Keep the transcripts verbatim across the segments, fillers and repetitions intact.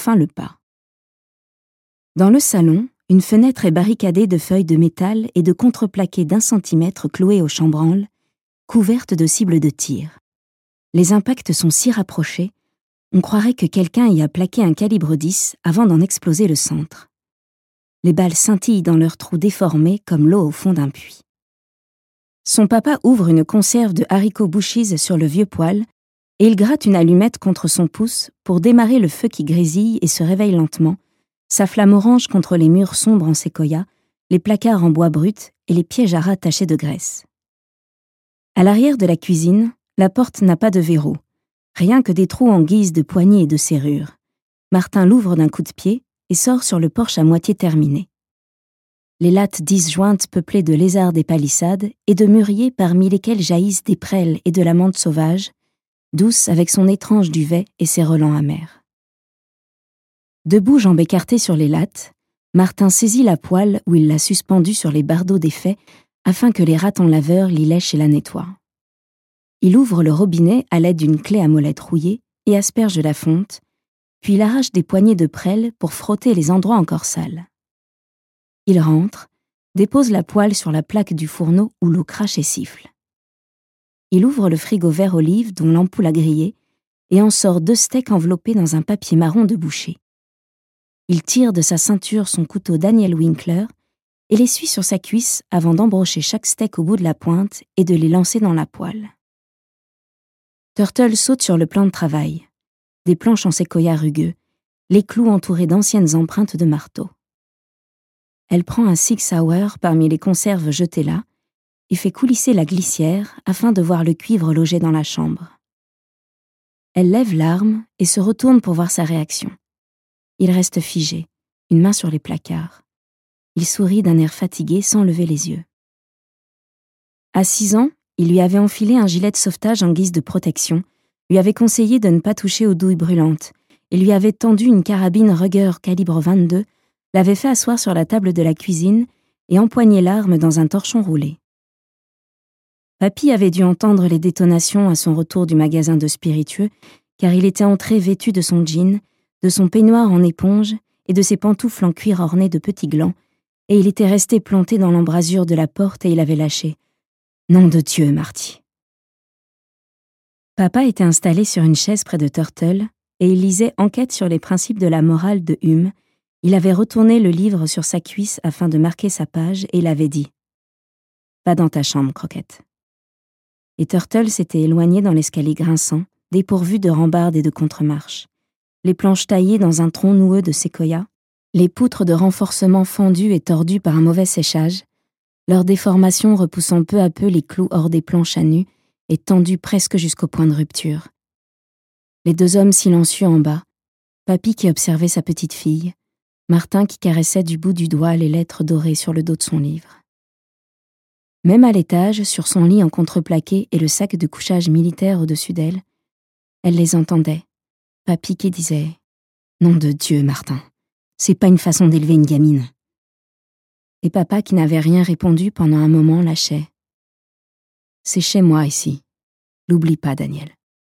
enfin le pas. Dans le salon, une fenêtre est barricadée de feuilles de métal et de contreplaqués d'un centimètre clouées au chambranle, couvertes de cibles de tir. Les impacts sont si rapprochés, on croirait que quelqu'un y a plaqué un calibre dix avant d'en exploser le centre. Les balles scintillent dans leurs trous déformés comme l'eau au fond d'un puits. Son papa ouvre une conserve de haricots bouchis sur le vieux poêle et il gratte une allumette contre son pouce pour démarrer le feu qui grésille et se réveille lentement, sa flamme orange contre les murs sombres en séquoia, les placards en bois brut et les pièges à rats tachés de graisse. À l'arrière de la cuisine, la porte n'a pas de verrou, rien que des trous en guise de poignées et de serrure. Martin l'ouvre d'un coup de pied et sort sur le porche à moitié terminé. Les lattes disjointes peuplées de lézards des palissades et de mûriers parmi lesquels jaillissent des prêles et de la menthe sauvage, douce avec son étrange duvet et ses relents amers. Debout, jambes écartées sur les lattes, Martin saisit la poêle où il l'a suspendue sur les bardeaux défaits afin que les ratons laveurs l'y lèchent et la nettoient. Il ouvre le robinet à l'aide d'une clé à molette rouillée et asperge la fonte, puis il arrache des poignées de prêle pour frotter les endroits encore sales. Il rentre, dépose la poêle sur la plaque du fourneau où l'eau crache et siffle. Il ouvre le frigo vert olive dont l'ampoule a grillé et en sort deux steaks enveloppés dans un papier marron de boucher. Il tire de sa ceinture son couteau Daniel Winkler et l'essuie sur sa cuisse avant d'embrocher chaque steak au bout de la pointe et de les lancer dans la poêle. Turtle saute sur le plan de travail. Des planches en séquoia rugueux, les clous entourés d'anciennes empreintes de marteau. Elle prend un Six Hour parmi les conserves jetées là et fait coulisser la glissière afin de voir le cuivre logé dans la chambre. Elle lève l'arme et se retourne pour voir sa réaction. Il reste figé, une main sur les placards. Il sourit d'un air fatigué sans lever les yeux. À six ans, il lui avait enfilé un gilet de sauvetage en guise de protection, lui avait conseillé de ne pas toucher aux douilles brûlantes et lui avait tendu une carabine Ruger calibre vingt-deux, l'avait fait asseoir sur la table de la cuisine et empoigné l'arme dans un torchon roulé. Papy avait dû entendre les détonations à son retour du magasin de spiritueux, car il était entré vêtu de son jean, de son peignoir en éponge et de ses pantoufles en cuir ornées de petits glands, et il était resté planté dans l'embrasure de la porte et il avait lâché « Nom de Dieu, Marty !» Papa était installé sur une chaise près de Turtle et il lisait Enquête sur les principes de la morale de Hume. Il avait retourné le livre sur sa cuisse afin de marquer sa page et il avait dit « Va dans ta chambre, Croquette ». Et Turtle s'était éloigné dans l'escalier grinçant, dépourvu de rambardes et de contre-marches. Les planches taillées dans un tronc noueux de séquoia, les poutres de renforcement fendues et tordues par un mauvais séchage, leur déformation repoussant peu à peu les clous hors des planches à nu et tendues presque jusqu'au point de rupture. Les deux hommes silencieux en bas, Papy qui observait sa petite fille, Martin qui caressait du bout du doigt les lettres dorées sur le dos de son livre. Même à l'étage, sur son lit en contreplaqué et le sac de couchage militaire au-dessus d'elle, elle les entendait. Papy qui disait « Nom de Dieu, Martin, c'est pas une façon d'élever une gamine. » Et papa qui n'avait rien répondu pendant un moment lâchait « C'est chez moi ici. L'oublie pas, Daniel. »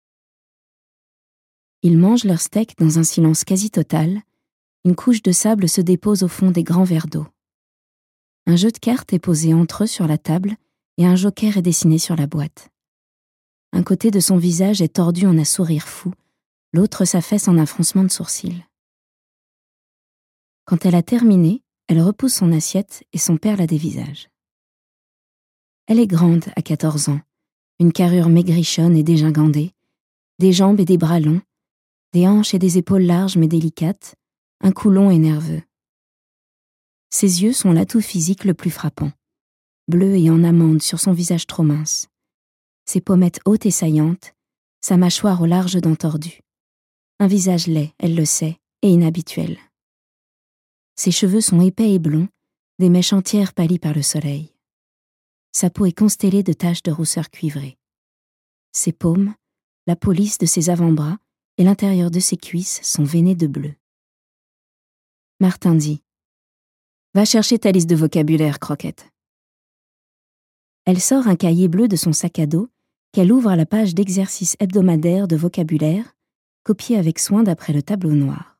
Ils mangent leur steak dans un silence quasi total. Une couche de sable se dépose au fond des grands verres d'eau. Un jeu de cartes est posé entre eux sur la table et un joker est dessiné sur la boîte. Un côté de son visage est tordu en un sourire fou, l'autre s'affaisse en un froncement de sourcils. Quand elle a terminé, elle repousse son assiette et son père la dévisage. Elle est grande à quatorze ans, une carrure maigrichonne et dégingandée, des jambes et des bras longs, des hanches et des épaules larges mais délicates, un cou long et nerveux. Ses yeux sont l'atout physique le plus frappant, bleus et en amande sur son visage trop mince. Ses pommettes hautes et saillantes, sa mâchoire aux larges dents tordues. Un visage laid, elle le sait, et inhabituel. Ses cheveux sont épais et blonds, des mèches entières pâlies par le soleil. Sa peau est constellée de taches de rousseur cuivrée. Ses paumes, la peau lisse de ses avant-bras et l'intérieur de ses cuisses sont veinées de bleu. Martin dit « Va chercher ta liste de vocabulaire, Croquette. » Elle sort un cahier bleu de son sac à dos qu'elle ouvre à la page d'exercice hebdomadaire de vocabulaire, copié avec soin d'après le tableau noir.